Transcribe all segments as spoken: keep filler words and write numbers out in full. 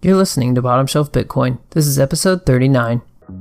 You're listening to Bottom Shelf Bitcoin. This is episode thirty-nine.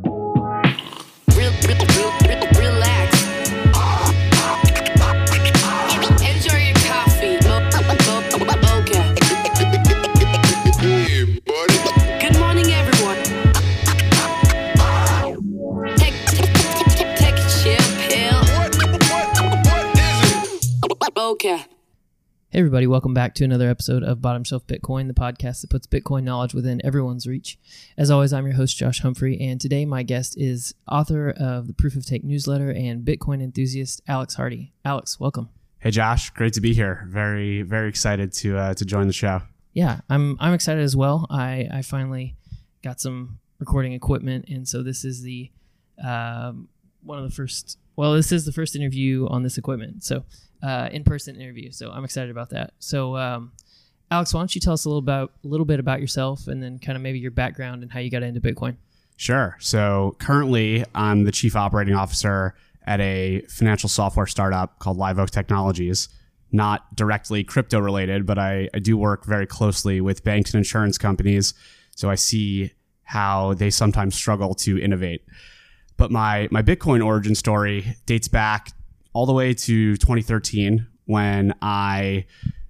Hey everybody, welcome back to another episode of Bottom Shelf Bitcoin, the podcast that puts Bitcoin knowledge within everyone's reach. As always, I'm your host, Josh Humphrey, and today my guest is author of the Proof of Take newsletter and Bitcoin enthusiast, Alex Hardy. Alex, welcome. Hey Josh, great to be here. Very, very excited to uh, to join the show. Yeah, I'm I'm excited as well. I, I finally got some recording equipment, and so this is the um, one of the first, well, this is the first interview on this equipment. So Uh, in-person interview, so I'm excited about that. So, um, Alex, why don't you tell us a little about a little bit about yourself, and then kind of maybe your background and how you got into Bitcoin? Sure. So currently, I'm the chief operating officer at a financial software startup called Live Oak Technologies. Not directly crypto related, but I, I do work very closely with banks and insurance companies, so I see how they sometimes struggle to innovate. But my my Bitcoin origin story dates back all the way to twenty thirteen, when I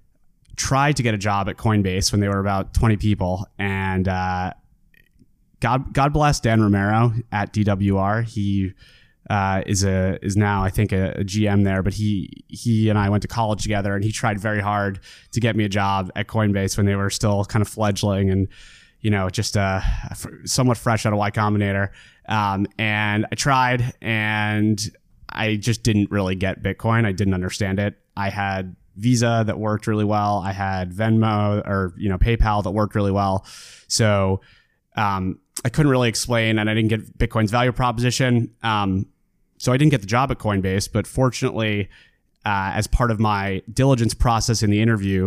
tried to get a job at Coinbase when they were about twenty people. And uh, God God bless Dan Romero at D W R. He uh, is a is now, I think, a, a G M there. But he he and I went to college together, and he tried very hard to get me a job at Coinbase when they were still kind of fledgling and, you know, just uh, somewhat fresh out of Y Combinator. Um, and I tried, and I just didn't really get Bitcoin. I didn't understand it. I had Visa that worked really well. I had Venmo or, you know, PayPal that worked really well. So um, I couldn't really explain, and I didn't get Bitcoin's value proposition. Um, so I didn't get the job at Coinbase. But fortunately, uh, as part of my diligence process in the interview,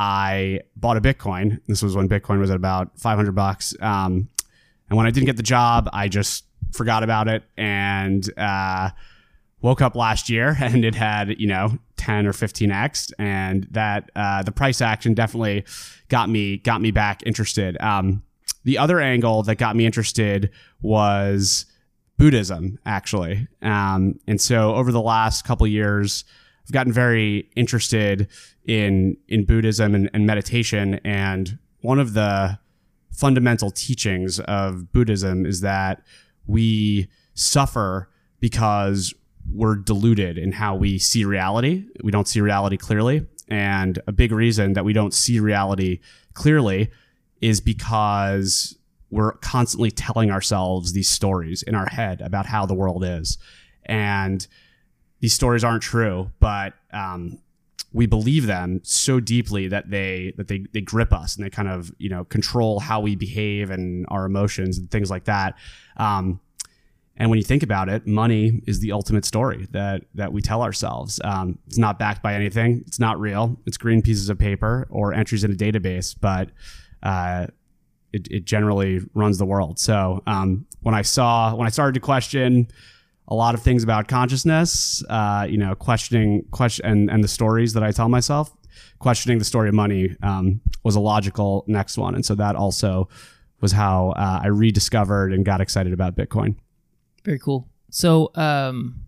I bought a Bitcoin. This was when Bitcoin was at about five hundred bucks. Um, and when I didn't get the job, I just forgot about it. And uh, woke up last year and it had, you know, ten or fifteen x, and that uh, the price action definitely got me got me back interested. Um, the other angle that got me interested was Buddhism, actually. Um, and so over the last couple of years, I've gotten very interested in in Buddhism and, and meditation. And one of the fundamental teachings of Buddhism is that we suffer because we're deluded in how we see reality. We don't see reality clearly. And a big reason that we don't see reality clearly is because we're constantly telling ourselves these stories in our head about how the world is. And these stories aren't true, but um, we believe them so deeply that they that they they grip us, and they kind of, you know, control how we behave and our emotions and things like that. Um, And when you think about it, money is the ultimate story that that we tell ourselves. Um, it's not backed by anything. It's not real. It's green pieces of paper or entries in a database, but uh, it, it generally runs the world. So um, when I saw, when I started to question a lot of things about consciousness, uh, you know, questioning question and, and the stories that I tell myself, questioning the story of money um, was a logical next one. And so that also was how uh, I rediscovered and got excited about Bitcoin. Very cool. So, um,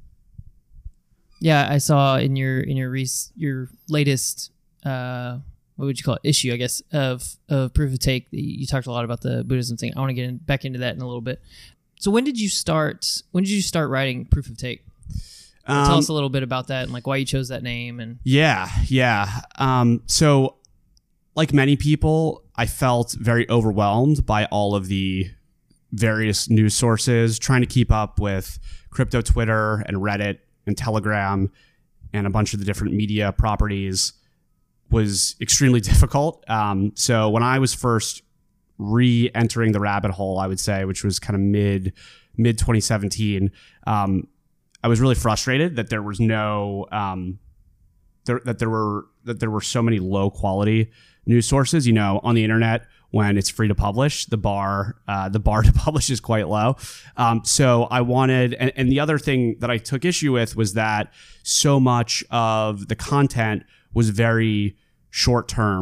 yeah, I saw in your in your res- your latest uh, what would you call it issue, I guess, of of Proof of Take. You talked a lot about the Buddhism thing. I want to get in, back into that in a little bit. So, when did you start? When did you start writing Proof of Take? Um, Tell us a little bit about that and like why you chose that name. And yeah, yeah. Um, so, like many people, I felt very overwhelmed by all of the various news sources, trying to keep up with crypto Twitter and Reddit and Telegram and a bunch of the different media properties was extremely difficult. Um, so when I was first re-entering the rabbit hole, I would say, which was kind of mid mid twenty seventeen, um, I was really frustrated that there was no um, there, that there were that there were so many low quality news sources. You know, on the internet, when it's free to publish, the bar uh, the bar to publish is quite low. Um, so I wanted, and, and the other thing that I took issue with was that so much of the content was very short term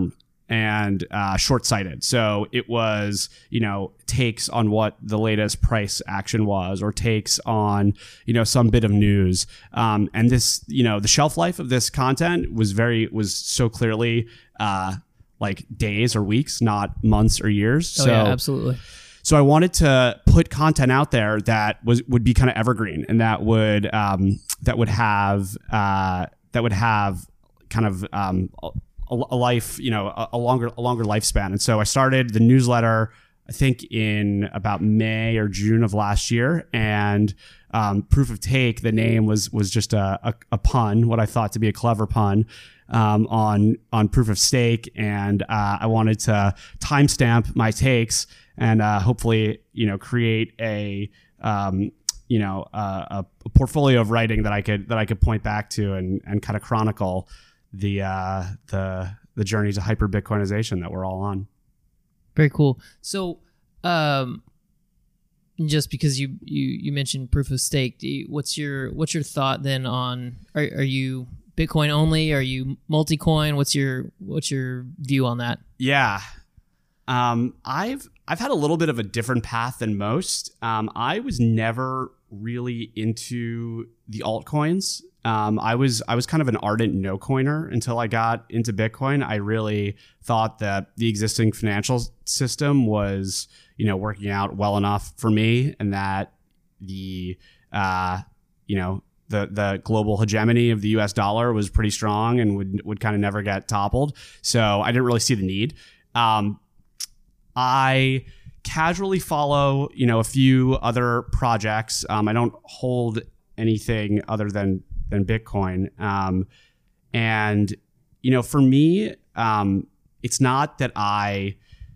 and uh, short-sighted. So it was, you know, takes on what the latest price action was, or takes on, you know, some bit of news. Um, and this, you know, the shelf life of this content was very, was so clearly uh, like days or weeks, not months or years. Oh, so, yeah, absolutely. So I wanted to put content out there that was would be kind of evergreen, and that would um, that would have uh, that would have kind of um, a, a life, you know, a, a longer a longer lifespan. And so I started the newsletter, I think in about May or June of last year, and um, Proof of Take, the name was was just a, a, a pun, what I thought to be a clever pun. Um, on on Proof of Stake, and uh, I wanted to timestamp my takes and uh, hopefully, you know, create a um, you know uh, a portfolio of writing that I could that I could point back to and and kind of chronicle the uh, the the journey to hyper Bitcoinization that we're all on. Very cool. So, um, just because you you you mentioned Proof of Stake, do you, what's your what's your thought then on are are you Bitcoin only? Are you multi-coin? What's your what's your view on that? Yeah, um, I've I've had a little bit of a different path than most. Um, I was never really into the altcoins. Um, I was I was kind of an ardent no coiner until I got into Bitcoin. I really thought that the existing financial system was, you know, working out well enough for me, and that the uh, you know. The the global hegemony of the U S dollar was pretty strong and would would kind of never get toppled. So I didn't really see the need. Um, I casually follow, you know, a few other projects. Um, I don't hold anything other than than Bitcoin. Um, and you know, for me, um, it's not that I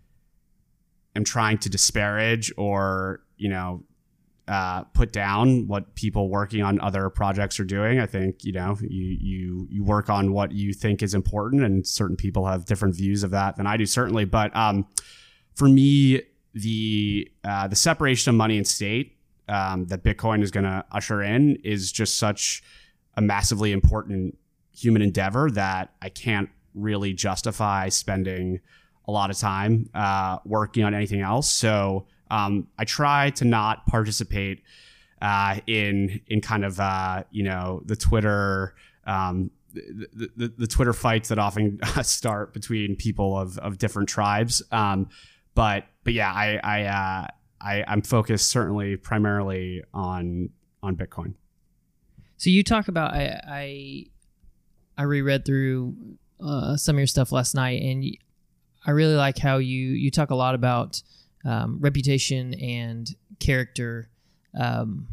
am trying to disparage or, you know, uh, put down what people working on other projects are doing. I think, you know, you, you, you work on what you think is important, and certain people have different views of that than I do, certainly. But, um, for me, the, uh, the separation of money and state, um, that Bitcoin is going to usher in is just such a massively important human endeavor that I can't really justify spending a lot of time, uh, working on anything else. So, Um, I try to not participate uh, in in kind of uh, you know the Twitter um, the, the, the Twitter fights that often start between people of, of different tribes. Um, but but yeah, I I, uh, I I'm focused certainly primarily on on Bitcoin. So you talk about I I, I reread through uh, some of your stuff last night, and I really like how you you talk a lot about Um, reputation and character. Um,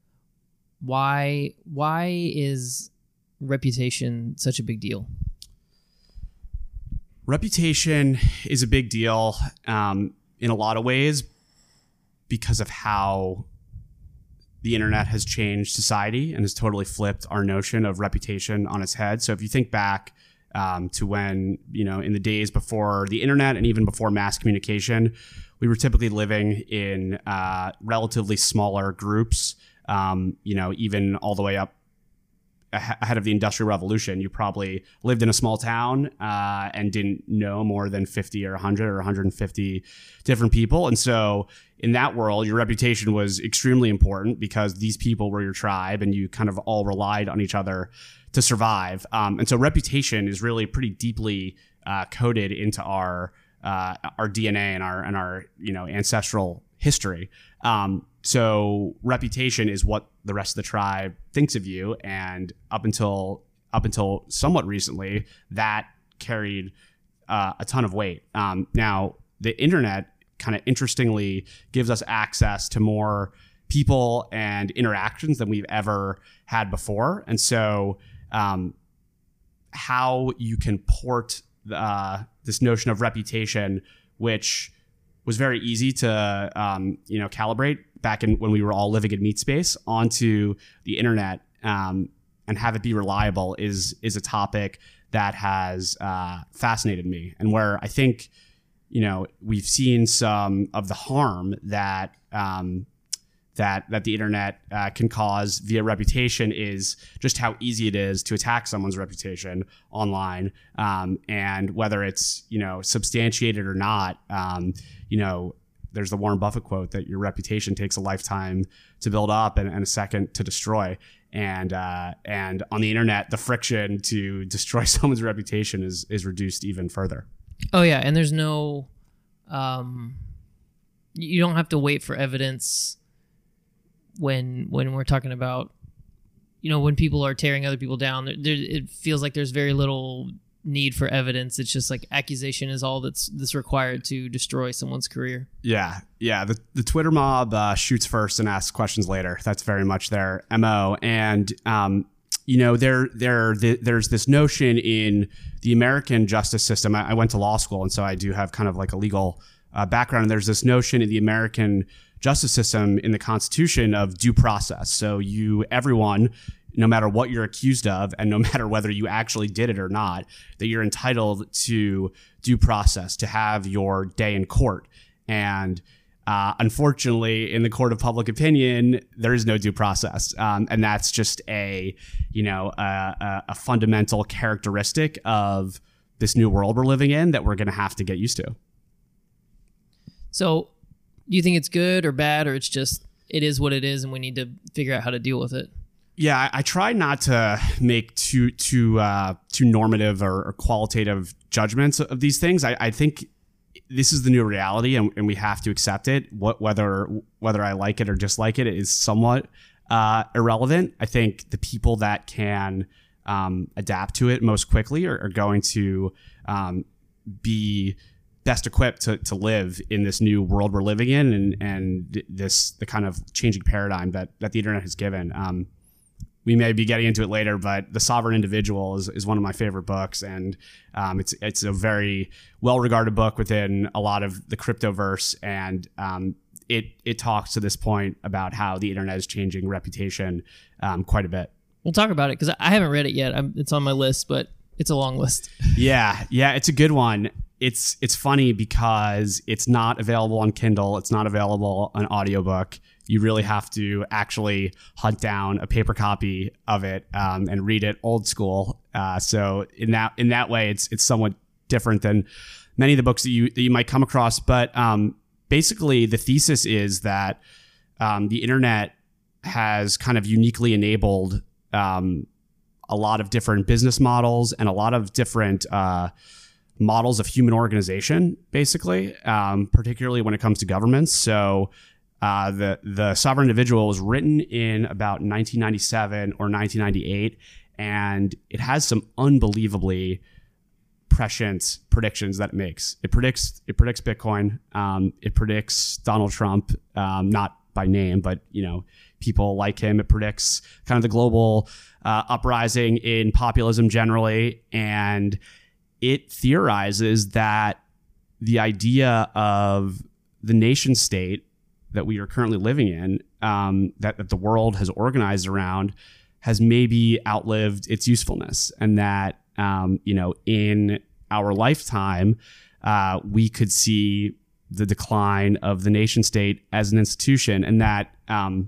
why why is reputation such a big deal? Reputation is a big deal um, in a lot of ways because of how the internet has changed society and has totally flipped our notion of reputation on its head. So if you think back um, to when, you know, in the days before the internet and even before mass communication, we were typically living in uh, relatively smaller groups, um, you know, even all the way up ahead of the Industrial Revolution. You probably lived in a small town uh, and didn't know more than fifty or one hundred or one hundred fifty different people. And so in that world, your reputation was extremely important because these people were your tribe and you kind of all relied on each other to survive. Um, and so reputation is really pretty deeply uh, coded into our Uh, our D N A and our and our you know ancestral history. Um, so reputation is what the rest of the tribe thinks of you, and up until up until somewhat recently, that carried uh, a ton of weight. Um, now the internet kind of interestingly gives us access to more people and interactions than we've ever had before, and so um, how you can port Uh, this notion of reputation, which was very easy to um, you know calibrate back in when we were all living in meat space, onto the internet um, and have it be reliable is is a topic that has uh, fascinated me, and where I think you know we've seen some of the harm that um, that that the internet uh, can cause via reputation is just how easy it is to attack someone's reputation online, um, and whether it's you know substantiated or not. Um, you know, there's the Warren Buffett quote that your reputation takes a lifetime to build up and, and a second to destroy. And uh, and on the internet, the friction to destroy someone's reputation is is reduced even further. Oh yeah, and there's no, um, you don't have to wait for evidence when when we're talking about, you know, when people are tearing other people down. There, there, it feels like there's very little need for evidence. It's just like accusation is all that's that's required to destroy someone's career. Yeah, yeah. The the Twitter mob uh, shoots first and asks questions later. That's very much their M O. And um, you know, there there the, there's this notion in the American justice system. I, I went to law school, and so I do have kind of like a legal uh, background. And there's this notion in the American justice system in the Constitution of due process. So you, everyone, no matter what you're accused of, and no matter whether you actually did it or not, that you're entitled to due process, to have your day in court. And uh, unfortunately, in the court of public opinion, there is no due process, um, and that's just a, you know, a, a, a fundamental characteristic of this new world we're living in that we're going to have to get used to. So, do you think it's good or bad, or it's just it is what it is, and we need to figure out how to deal with it? Yeah, I, I try not to make too too uh, too normative or, or qualitative judgments of these things. I, I think this is the new reality, and, and we have to accept it. What, whether whether I like it or dislike it is somewhat uh, irrelevant. I think the people that can um, adapt to it most quickly are, are going to um, be best equipped to, to live in this new world we're living in, and and this the kind of changing paradigm that that the internet has given. Um, we may be getting into it later, but The Sovereign Individual is, is one of my favorite books, and um, it's it's a very well regarded book within a lot of the cryptoverse, and um, it it talks to this point about how the internet is changing reputation um, quite a bit. We'll talk about it because I haven't read it yet. I'm, it's on my list, but it's a long list. Yeah, yeah, it's a good one. It's it's funny because it's not available on Kindle. It's not available on audiobook. You really have to actually hunt down a paper copy of it um, and read it old school. Uh, so in that in that way, it's it's somewhat different than many of the books that you that you might come across. But um, basically, the thesis is that um, the internet has kind of uniquely enabled um, a lot of different business models and a lot of different uh, models of human organization, basically, um, particularly when it comes to governments. So uh, the the Sovereign Individual was written in about nineteen ninety-seven or nineteen ninety-eight, and it has some unbelievably prescient predictions that it makes. It predicts it predicts Bitcoin. Um, it predicts Donald Trump, um, not by name, but you know, people like him. It predicts kind of the global uh, uprising in populism generally, and it theorizes that the idea of the nation state that we are currently living in, um, that, that the world has organized around, has maybe outlived its usefulness, and that um, you know, in our lifetime, uh, we could see the decline of the nation state as an institution, and that um,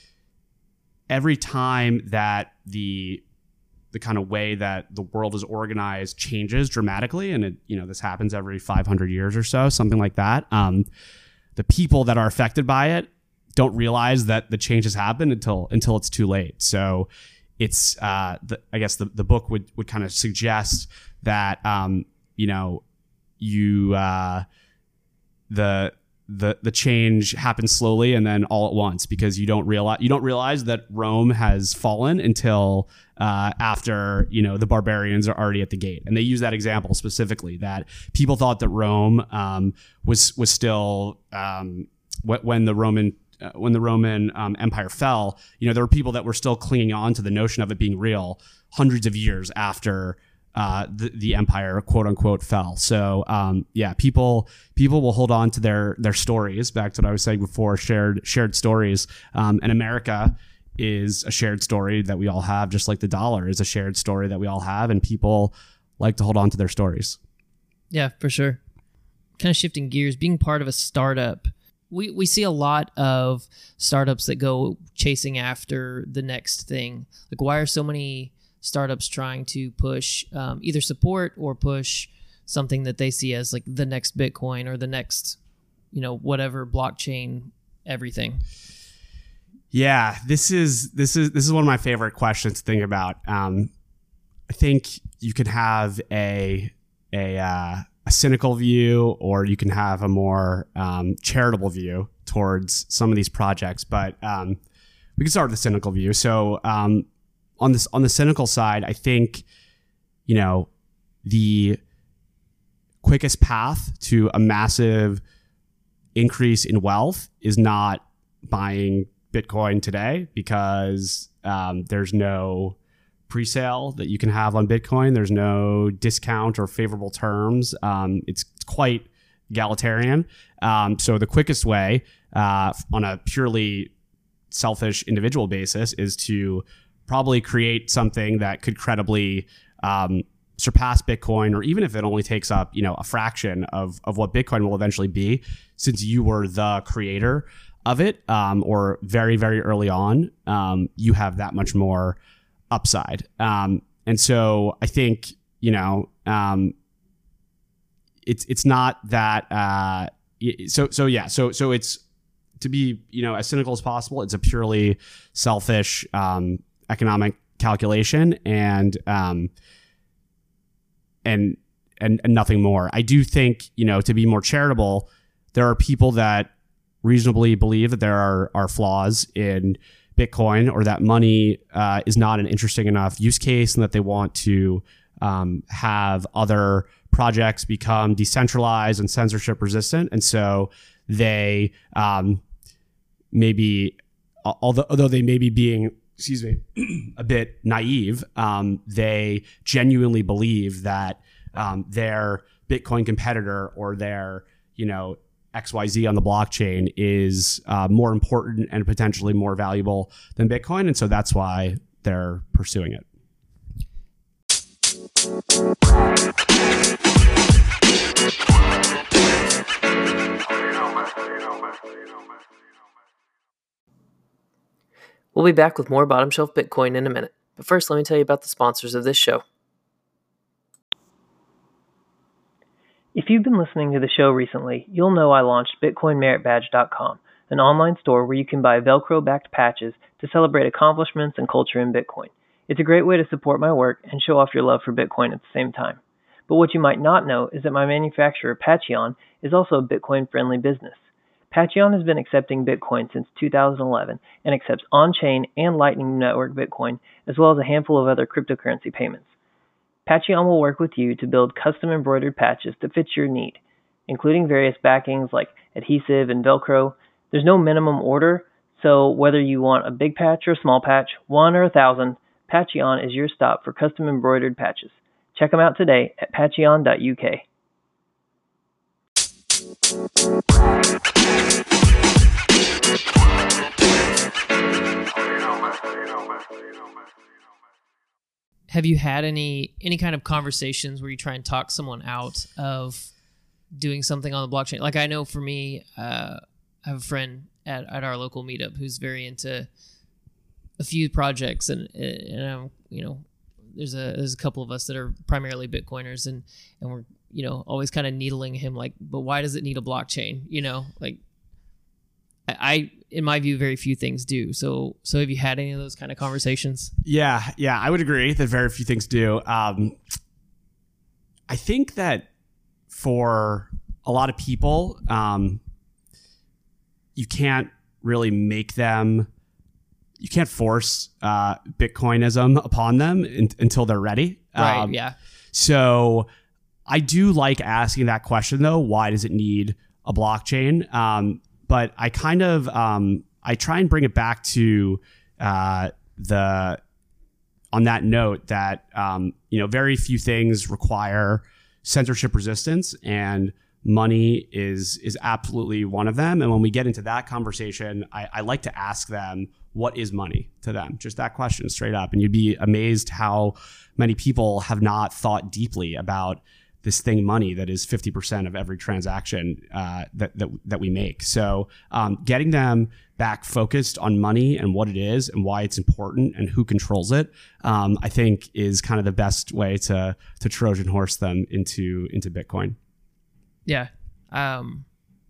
every time that the the kind of way that the world is organized changes dramatically, and it, you know, this happens every five hundred years or so, something like that. Um, the people that are affected by it don't realize that the change has happened until until it's too late. So it's, uh, the, I guess the, the book would, would kind of suggest that, um, you know, you, uh, the, the, the change happens slowly and then all at once, because you don't realize, you don't realize that Rome has fallen until, uh, after, you know, the barbarians are already at the gate. And they use that example specifically, that people thought that Rome, um, was, was still, um, when the Roman Uh, when the Roman um, Empire fell, you know, there were people that were still clinging on to the notion of it being real hundreds of years after uh, the, the empire, quote unquote, fell. So, um, yeah, people people will hold on to their their stories. Back to what I was saying before, shared shared stories. Um, and America is a shared story that we all have, just like the dollar is a shared story that we all have. And people like to hold on to their stories. Yeah, for sure. Kind of shifting gears, being part of a startup. we, we see a lot of startups that go chasing after the next thing. Like, why are so many startups trying to push um, either support or push something that they see as like the next Bitcoin or the next, you know, whatever blockchain, everything? Yeah, this is this is this is one of my favorite questions to think about. Um, I think you could have a a uh, a cynical view, or you can have a more um, charitable view towards some of these projects. But um, we can start with the cynical view. So um, on this on the cynical side, I think, you know, the quickest path to a massive increase in wealth is not buying Bitcoin today, because um, there's no pre-sale that you can have on Bitcoin. There's no discount or favorable terms. Um, it's quite egalitarian. Um, so the quickest way uh, on a purely selfish individual basis is to probably create something that could credibly um, surpass Bitcoin, or even if it only takes up, you know, a fraction of, of what Bitcoin will eventually be, since you were the creator of it, um, or very, very early on, um, you have that much more upside. Um, and so I think, you know, um, it's, it's not that, uh, so, so yeah, so, so it's to be, you know, as cynical as possible. It's a purely selfish, um, economic calculation, and, um, and, and, and nothing more. I do think, you know, to be more charitable, there are people that reasonably believe that there are, are flaws in Bitcoin, or that money uh, is not an interesting enough use case, and that they want to um, have other projects become decentralized and censorship resistant. And so they um, maybe, although, although they may be being, excuse me, a bit naive, um, they genuinely believe that um, their Bitcoin competitor, or their, you know, X Y Z on the blockchain is uh, more important and potentially more valuable than Bitcoin. And so that's why they're pursuing it. We'll be back with more Bottom Shelf Bitcoin in a minute. But first, let me tell you about the sponsors of this show. If you've been listening to the show recently, you'll know I launched Bitcoin Merit Badge dot com, an online store where you can buy Velcro-backed patches to celebrate accomplishments and culture in Bitcoin. It's a great way to support my work and show off your love for Bitcoin at the same time. But what you might not know is that my manufacturer, Patreon, is also a Bitcoin-friendly business. Patreon has been accepting Bitcoin since two thousand eleven and accepts on-chain and Lightning Network Bitcoin, as well as a handful of other cryptocurrency payments. Patreon will work with you to build custom embroidered patches to fit your need, including various backings like adhesive and Velcro. There's no minimum order, so whether you want a big patch or a small patch, one or a thousand, Patreon is your stop for custom embroidered patches. Check them out today at patreon dot U K. Have you had any any kind of conversations where you try and talk someone out of doing something on the blockchain? Like, I know for me, uh, I have a friend at, at our local meetup who's very into a few projects, and and I'm, you know, there's a there's a couple of us that are primarily Bitcoiners, and and we're, you know, always kind of needling him, like, but why does it need a blockchain? You know, like, I, I in my view, very few things do. So, so have you had any of those kind of conversations? Yeah, yeah, I would agree that very few things do. Um, I think that for a lot of people, um, you can't really make them, you can't force uh, Bitcoinism upon them in, until they're ready. Right, um, yeah. So I do like asking that question, though. Why does it need a blockchain? Um, But I kind of, um, I try and bring it back to uh, the, on that note that, um, you know, very few things require censorship resistance, and money is is absolutely one of them. And when we get into that conversation, I, I like to ask them, what is money to them? Just that question straight up. And you'd be amazed how many people have not thought deeply about this thing money that is fifty percent of every transaction uh, that, that that we make. So um, getting them back focused on money and what it is and why it's important and who controls it, um, I think is kind of the best way to to Trojan horse them into into Bitcoin. Yeah, um,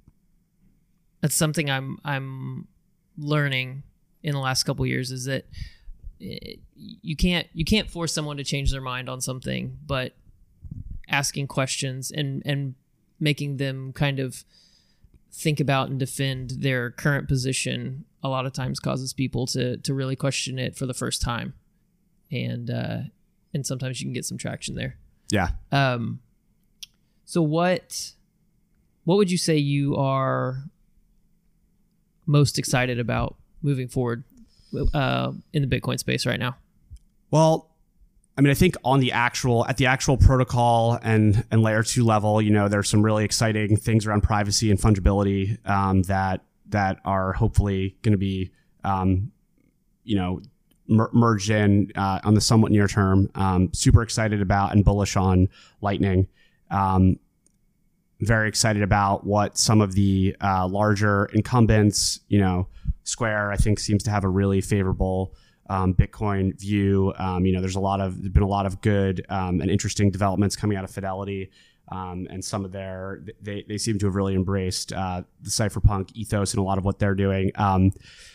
that's something I'm I'm learning in the last couple of years, is that it, you can't you can't force someone to change their mind on something, but asking questions and and making them kind of think about and defend their current position a lot of times causes people to to really question it for the first time, and uh, and sometimes you can get some traction there. Yeah. Um. So what what would you say you are most excited about moving forward uh, in the Bitcoin space right now? Well, I mean, I think on the actual, at the actual protocol and, and layer two level, you know, there's some really exciting things around privacy and fungibility um, that that are hopefully going to be, um, you know, mer- merged in uh, on the somewhat near term. Um, super excited about and bullish on Lightning. Um, very excited about what some of the uh, larger incumbents, you know, Square, I think, seems to have a really favorable Um, Bitcoin view. Um, you know, there's a lot of, there's been a lot of good um, and interesting developments coming out of Fidelity, um, and some of their, they, they seem to have really embraced uh, the cypherpunk ethos and a lot of what they're doing. Um,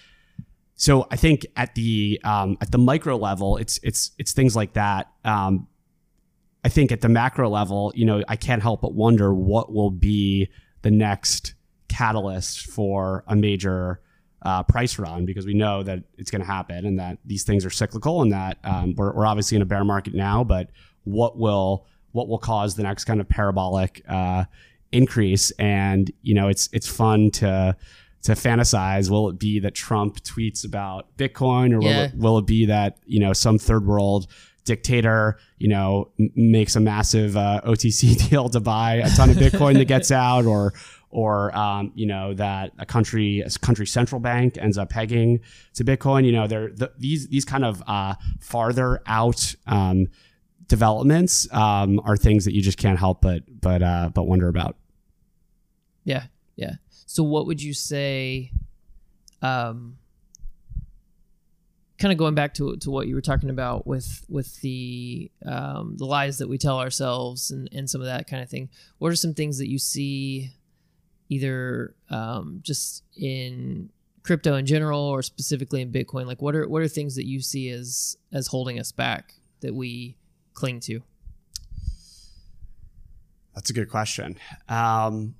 so I think at the um, at the micro level, it's it's it's things like that. Um, I think at the macro level, you know, I can't help but wonder what will be the next catalyst for a major Uh, price run, because we know that it's going to happen and that these things are cyclical, and that um, we're, we're obviously in a bear market now, but what will what will cause the next kind of parabolic uh, increase? And you know, it's it's fun to to fantasize. Will it be that Trump tweets about Bitcoin, or will Yeah. it will it be that, you know, some third world dictator, you know, m- makes a massive uh, O T C deal to buy a ton of Bitcoin that gets out, or or um, you know, that a country a country central bank ends up pegging to Bitcoin. You know, they're the, these these kind of uh, farther out um, developments um, are things that you just can't help but but uh, but wonder about. Yeah, yeah. So what would you say, um, kind of going back to to what you were talking about with with the um, the lies that we tell ourselves and, and some of that kind of thing, what are some things that you see either um, just in crypto in general or specifically in Bitcoin? Like what are what are things that you see as as holding us back that we cling to? That's a good question. Um,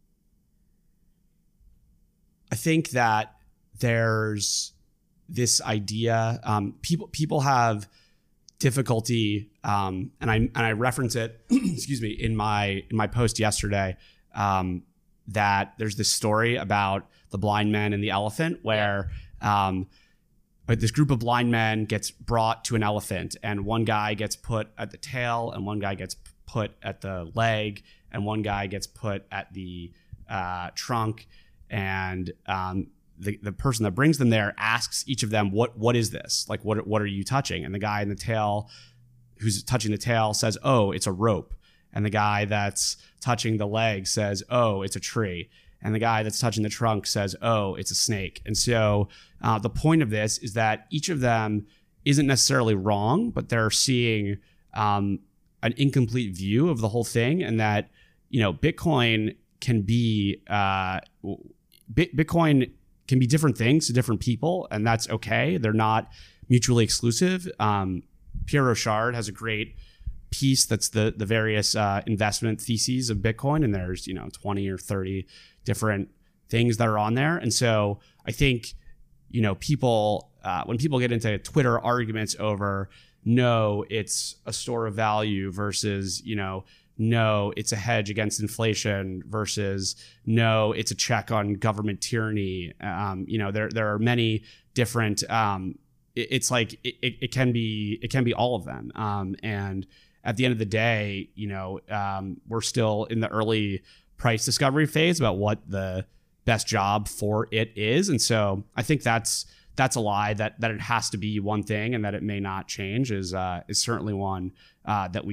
I think that there's this idea, um, people people have difficulty, um, and I and I reference it, excuse me, in my in my post yesterday, um, that there's this story about the blind man and the elephant, where um, this group of blind men gets brought to an elephant, and one guy gets put at the tail, and one guy gets put at the leg, and one guy gets put at the uh, trunk, and um, the the person that brings them there asks each of them, what what is this? Like, what what are you touching? And the guy in the tail, who's touching the tail, says, oh, it's a rope. And the guy that's touching the leg says, oh, it's a tree. And the guy that's touching the trunk says, oh, it's a snake. And so uh, the point of this is that each of them isn't necessarily wrong, but they're seeing um, an incomplete view of the whole thing. And that, you know, Bitcoin can be, uh, Bitcoin can be different things to different people, and that's okay. They're not mutually exclusive. Um, Pierre Rochard has a great piece that's the the various uh, investment theses of Bitcoin, and there's, you know, twenty or thirty different things that are on there. And so I think, you know, people uh, when people get into Twitter arguments over, no, it's a store of value versus, you know, no, it's a hedge against inflation versus no, it's a check on government tyranny. Um, you know, there there are many different. Um, it, it's like it, it can be it can be all of them, um, and at the end of the day, you know, um, we're still in the early price discovery phase about what the best job for it is. And so I think that's that's a lie. That that it has to be one thing and that it may not change is uh, is certainly one uh, that we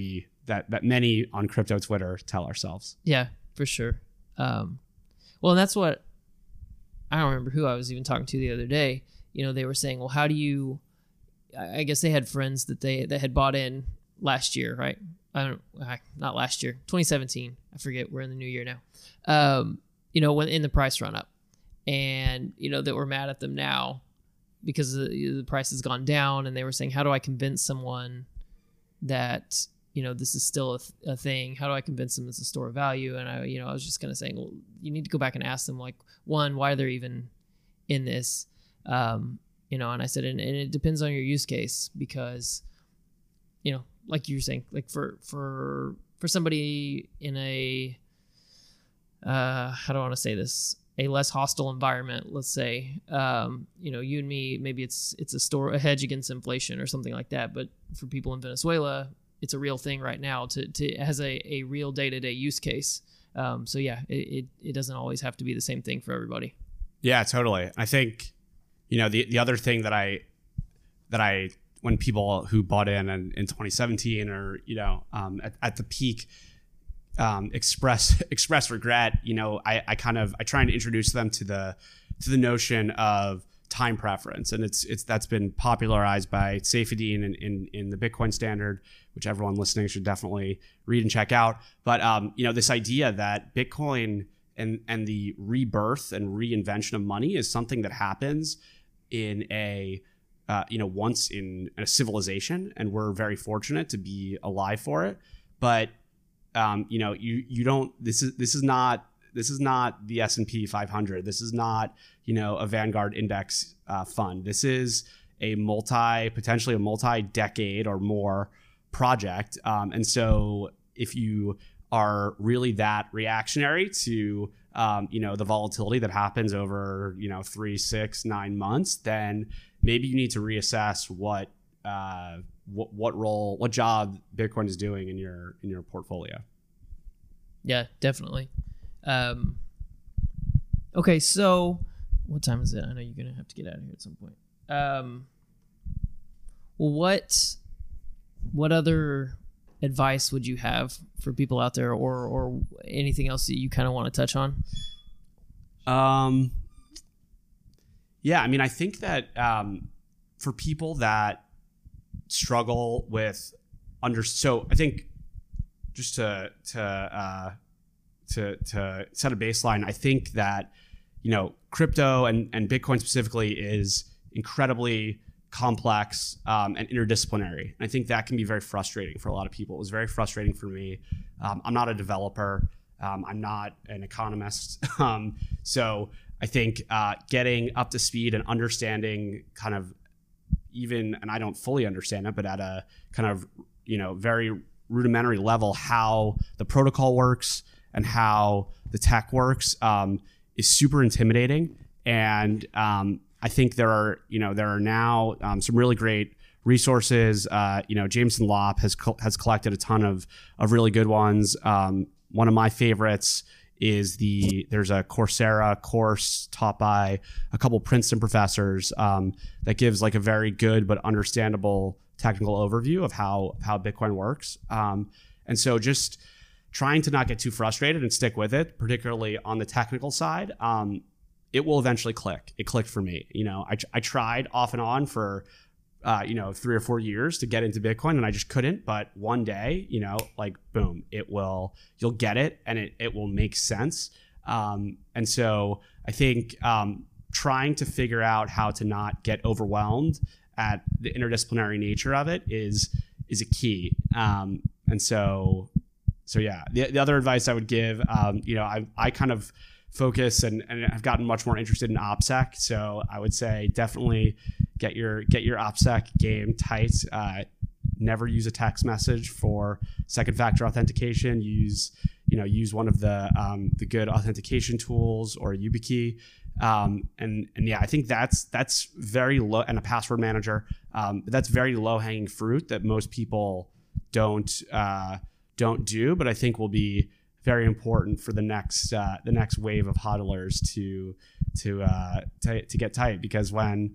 that that many on crypto Twitter tell ourselves. Yeah, for sure. Um, well, and that's what I don't remember who I was even talking to the other day. You know, they were saying, well, how do you? I guess they had friends that they that had bought in last year, right? I don't, not last year, twenty seventeen. I forget. We're in the new year now. Um, you know, when in the price run up, and you know that we're mad at them now because the, the price has gone down, and they were saying, how do I convince someone that, you know, this is still a, th- a thing? How do I convince them it's a store of value? And I, you know, I was just kind of saying, well, you need to go back and ask them, like, one, why they're even in this, um, you know. And I said, and, and it depends on your use case, because, you know, like you were saying, like for for for somebody in a, uh, how do I want to say this? A less hostile environment, let's say, um, you know, you and me, maybe it's it's a store, a hedge against inflation or something like that. But for people in Venezuela, it's a real thing right now. To to it has a, a real day to day use case. Um, so yeah, it, it it doesn't always have to be the same thing for everybody. Yeah, totally. I think, you know, the the other thing that I that I when people who bought in in, in twenty seventeen or, you know, um, at, at the peak, um, express express regret, you know, I, I kind of I try and introduce them to the to the notion of time preference, and it's it's that's been popularized by Saifedean in, in in the Bitcoin Standard, which everyone listening should definitely read and check out. But um, you know, this idea that Bitcoin and and the rebirth and reinvention of money is something that happens in a uh, you know once in a civilization, and we're very fortunate to be alive for it. But um, you know, you you don't. This is this is not. This is not the S and P five hundred. This is not, you know, a Vanguard index uh, fund. This is a multi, potentially a multi-decade or more project. Um, and so if you are really that reactionary to, um, you know, the volatility that happens over, you know, three, six, nine months, then maybe you need to reassess what, uh, what, what role, what job Bitcoin is doing in your, in your portfolio. Yeah, definitely. Um, okay, so what time is it? I know you're gonna have to get out of here at some point. Um, what what other advice would you have for people out there, or or anything else that you kind of want to touch on? Um, yeah, I mean, I think that um, for people that struggle with under, so I think just to to uh, To, to set a baseline, I think that, you know, crypto and, and Bitcoin specifically is incredibly complex um, and interdisciplinary. And I think that can be very frustrating for a lot of people. It was very frustrating for me. Um, I'm not a developer. Um, I'm not an economist. um, so I think uh, getting up to speed and understanding kind of even, and I don't fully understand it, but at a kind of, you know, very rudimentary level, how the protocol works and how the tech works um, is super intimidating. And um, I think there are, you know, there are now um, some really great resources. Uh, you know, Jameson Lopp has co- has collected a ton of of really good ones. Um, one of my favorites is the there's a Coursera course taught by a couple Princeton professors um, that gives like a very good but understandable technical overview of how how Bitcoin works. Um, and so just trying to not get too frustrated and stick with it, particularly on the technical side, um, it will eventually click. It clicked for me. You know, I, I tried off and on for, uh, you know, three or four years to get into Bitcoin, and I just couldn't. But one day, you know, like boom, it will. You'll get it, and it it will make sense. Um, and so I think um, trying to figure out how to not get overwhelmed at the interdisciplinary nature of it is is a key. Um, and so. So yeah, the, the other advice I would give, um, you know, I I kind of focus and, and I've gotten much more interested in OPSEC. So I would say definitely get your get your OPSEC game tight. Uh, never use a text message for second factor authentication. Use you know use one of the um, the good authentication tools or YubiKey. Um, and and yeah, I think that's that's very low, and a password manager. Um, but that's very low hanging fruit that most people don't. Uh, don't do, but I think will be very important for the next uh, the next wave of hodlers to to, uh, to to get tight, because when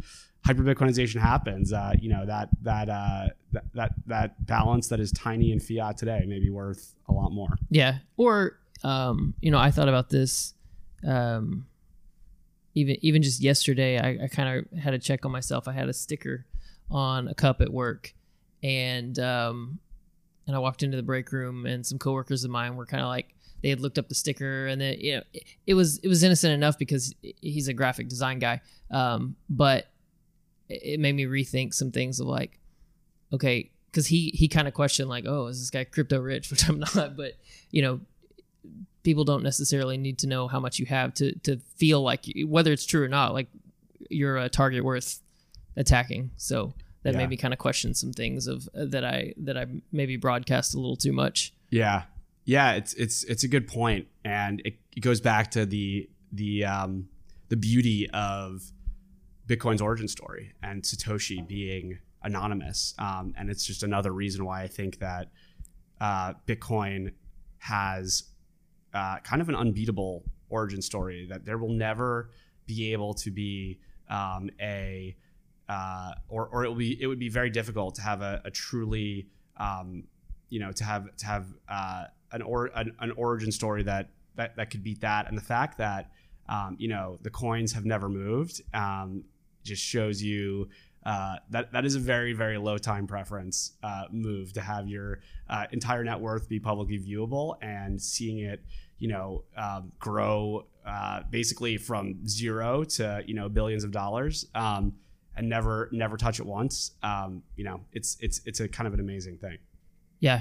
hyper Bitcoinization happens, uh, you know, that that, uh, that that that balance that is tiny in fiat today may be worth a lot more. Yeah. Or um, you know, I thought about this um, even even just yesterday. I, I kind of had to check on myself. I had a sticker on a cup at work, and um, and I walked into the break room, and some coworkers of mine were kind of like, they had looked up the sticker, and then, you know, it, it was it was innocent enough because he's a graphic design guy, um, but it made me rethink some things of like, okay, because he he kind of questioned like, oh, is this guy crypto rich? Which I'm not, but you know, people don't necessarily need to know how much you have to to feel like, whether it's true or not, like you're a target worth attacking. So that yeah. made me kind of question some things of uh, that I that I maybe broadcast a little too much. Yeah. Yeah, it's it's it's a good point, and it, it goes back to the the um, the beauty of Bitcoin's origin story and Satoshi being anonymous, um, and it's just another reason why I think that uh, Bitcoin has uh, kind of an unbeatable origin story. That there will never be able to be um, a uh, or or it will be it would be very difficult to have a, a truly um, you know to have to have uh, an or an, an origin story that, that that could beat that. And the fact that um, you know the coins have never moved um, just shows you uh, that that is a very very low time preference uh, move to have your uh, entire net worth be publicly viewable, and seeing it you know um, grow uh, basically from zero to you know billions of dollars um, and never never touch it once. Um, you know it's it's it's a kind of an amazing thing. Yeah.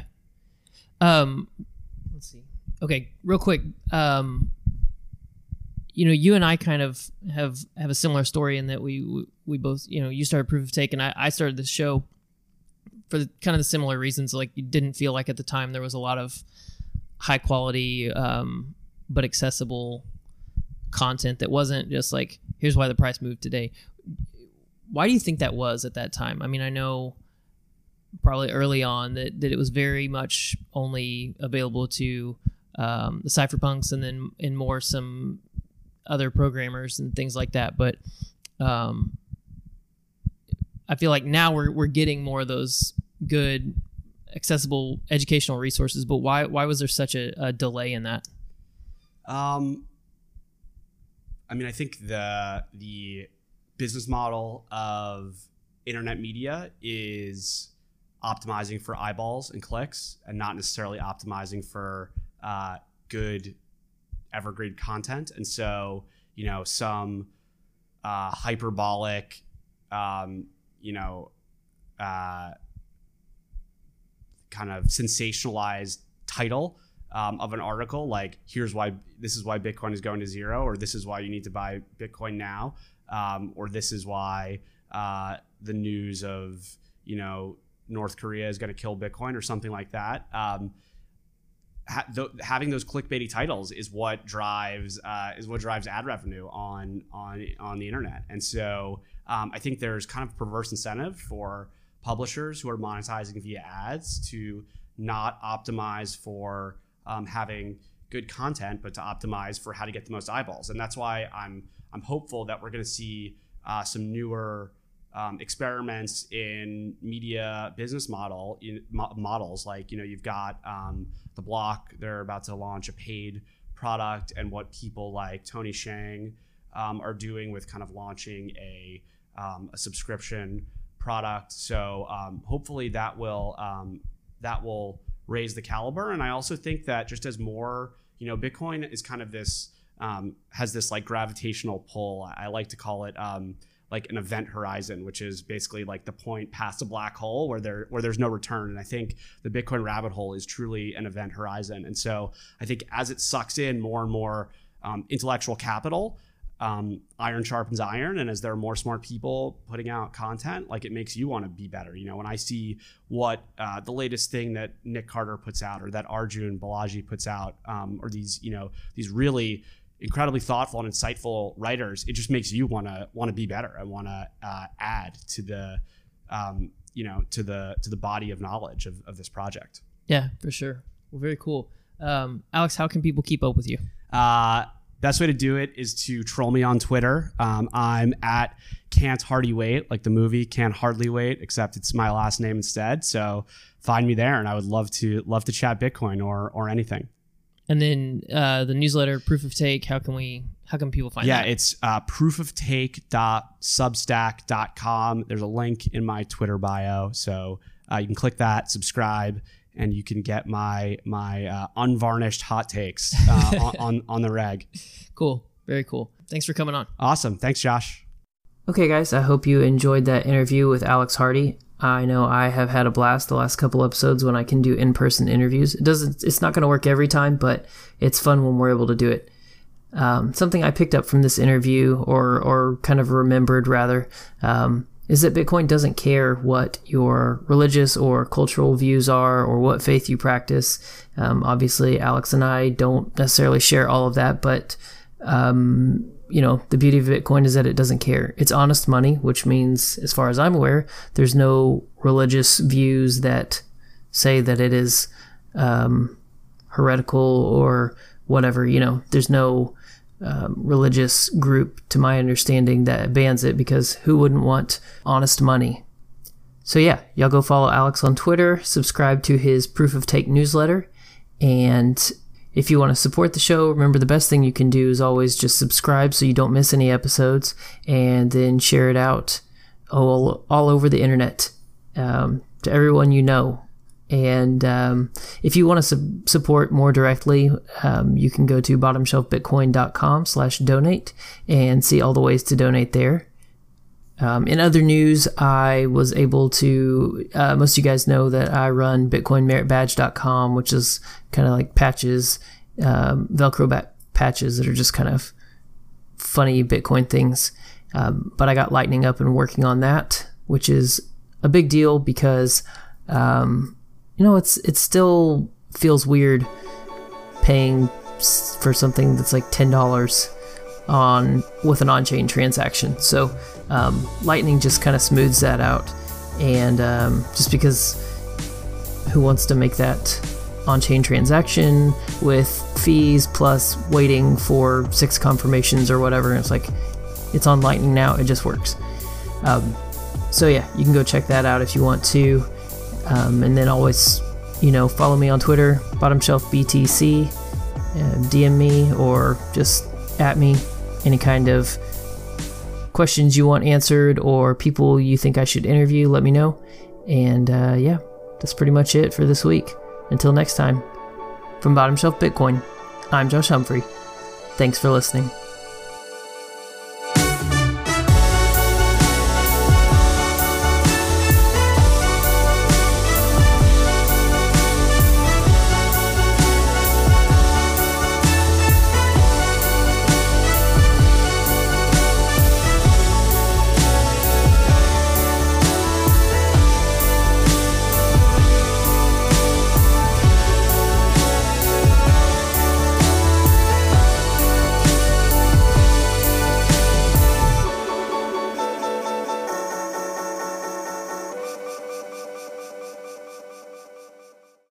Um, let's see. Okay, real quick. Um, you know, you and I kind of have have a similar story in that we we, we both, you know, you started Proof of Take, and I, I started this show for the, kind of the similar reasons. Like, you didn't feel like at the time there was a lot of high quality um, but accessible content that wasn't just like, here's why the price moved today. Why do you think that was at that time? I mean, I know probably early on that, that it was very much only available to um, the cypherpunks, and then in more some other programmers and things like that. But um, I feel like now we're we're getting more of those good, accessible educational resources. But why why was there such a, a delay in that? Um, I mean, I think the the business model of internet media is optimizing for eyeballs and clicks, and not necessarily optimizing for uh, good evergreen content. And so, you know, some uh, hyperbolic, um, you know, uh, kind of sensationalized title um, of an article, like, here's why, this is why Bitcoin is going to zero, or this is why you need to buy Bitcoin now, um, or this is why uh, the news of, you know, North Korea is going to kill Bitcoin, or something like that. Um, ha- th- having those clickbaity titles is what drives uh, is what drives ad revenue on on on the internet. And so um, I think there's kind of perverse incentive for publishers who are monetizing via ads to not optimize for um, having good content, but to optimize for how to get the most eyeballs. And that's why I'm I'm hopeful that we're going to see uh, some newer Um, experiments in media business model in, mo- models. Like, you know, you've got um, The Block. They're about to launch a paid product, and what people like Tony Shang um, are doing with kind of launching a um, a subscription product. So um, hopefully that will um, that will raise the caliber. And I also think that just as more, you know, Bitcoin is kind of this um, has this like gravitational pull. I like to call it Um, like an event horizon, which is basically like the point past a black hole where there where there's no return. And I think the Bitcoin rabbit hole is truly an event horizon. And so I think as it sucks in more and more um, intellectual capital, um, iron sharpens iron. And as there are more smart people putting out content, like, it makes you want to be better. You know, when I see what uh, the latest thing that Nick Carter puts out, or that Arjun Balaji puts out, um, or these, you know, these really incredibly thoughtful and insightful writers, it just makes you want to want to be better and want to uh, add to the, um, you know, to the to the body of knowledge of, of this project. Yeah, for sure. Well, very cool. Um, Alex, how can people keep up with you? Uh, best way to do it is to troll me on Twitter. Um, I'm at Can't Hardly Wait, like the movie Can't Hardly Wait, except it's my last name instead. So find me there, and I would love to love to chat Bitcoin or or anything. And then uh, the newsletter, Proof of Take, how can we, how can people find yeah, that? Yeah, it's uh, proof of take dot substack dot com. There's a link in my Twitter bio. So uh, you can click that, subscribe, and you can get my my uh, unvarnished hot takes uh, on, on, on the reg. Cool. Very cool. Thanks for coming on. Awesome. Thanks, Josh. Okay, guys, I hope you enjoyed that interview with Alex Hardy. I know I have had a blast the last couple episodes when I can do in-person interviews. It doesn't, it's not going to work every time, but it's fun when we're able to do it. Um, something I picked up from this interview, or or kind of remembered rather, um, is that Bitcoin doesn't care what your religious or cultural views are or what faith you practice. Um, obviously, Alex and I don't necessarily share all of that, but um, you know, the beauty of Bitcoin is that it doesn't care. It's honest money, which means, as far as I'm aware, there's no religious views that say that it is um, heretical or whatever. You know, there's no um, religious group, to my understanding, that bans it, because who wouldn't want honest money? So yeah, y'all go follow Alex on Twitter, subscribe to his Proof of Take newsletter, and if you want to support the show, remember the best thing you can do is always just subscribe so you don't miss any episodes, and then share it out all, all over the internet um, to everyone you know. And um, if you want to su- support more directly, um, you can go to bottomshelfbitcoin.com slash donate and see all the ways to donate there. Um, in other news, I was able to, uh, most of you guys know that I run bitcoin merit badge dot com, which is kind of like patches, um, Velcro back patches that are just kind of funny Bitcoin things. Um, but I got Lightning up and working on that, which is a big deal because, um, you know, it's it still feels weird paying for something that's like ten dollars on with an on-chain transaction. So um, Lightning just kind of smooths that out, and um, just because who wants to make that on-chain transaction with fees plus waiting for six confirmations or whatever? And it's like, it's on Lightning now, it just works. Um, so yeah, you can go check that out if you want to, um, and then always, you know, follow me on Twitter, bottomshelfbtc, uh, D M me or just at me. Any kind of questions you want answered or people you think I should interview, let me know. And uh, yeah, that's pretty much it for this week. Until next time, from Bottom Shelf Bitcoin, I'm Josh Humphrey. Thanks for listening.